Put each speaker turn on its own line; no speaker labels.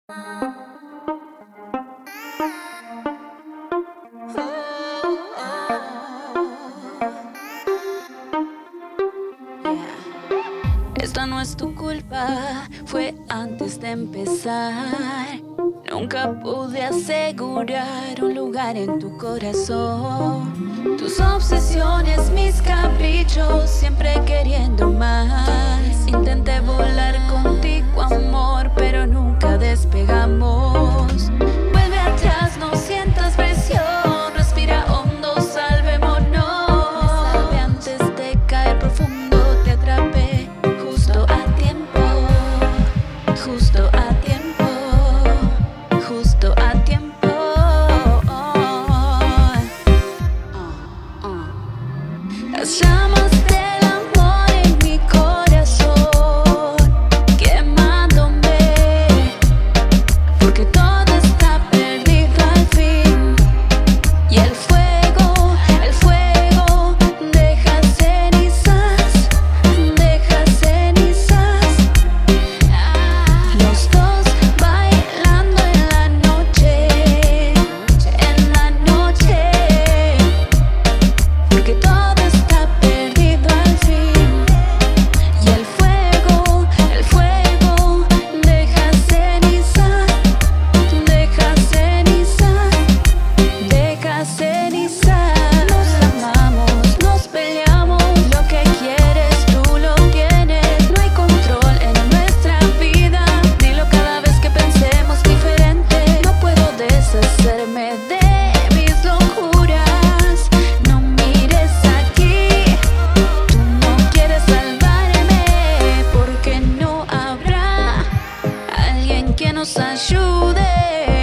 Esta no es tu culpa, fue antes de empezar. Nunca pude asegurar un lugar en tu corazón. Tus obsesiones, mis caprichos, siempre queriendo más. Intenté volar contigo, amor, pero nunca despegamos. Vuelve atrás, no sientas presión. Respira hondo, salvémonos. Salve antes de caer profundo, te atrapé justo a tiempo. Justo a tiempo. Justo a tiempo. Las llamas del amor en mi corazón, quemándome, porque todo está perdido al fin. Y el fuego deja cenizas, deja cenizas. Los dos bailando en la noche, porque todo está perdido al fin. Y el fuego deja cenizas, deja cenizas, deja cenizas. Nos amamos, nos peleamos, lo que quieres tú lo tienes. No hay control en nuestra vida, dilo cada vez que pensemos diferente. No puedo deshacerme de mis locuras. No mires aquí, tú no quieres salvarme, porque no habrá alguien que nos ayude.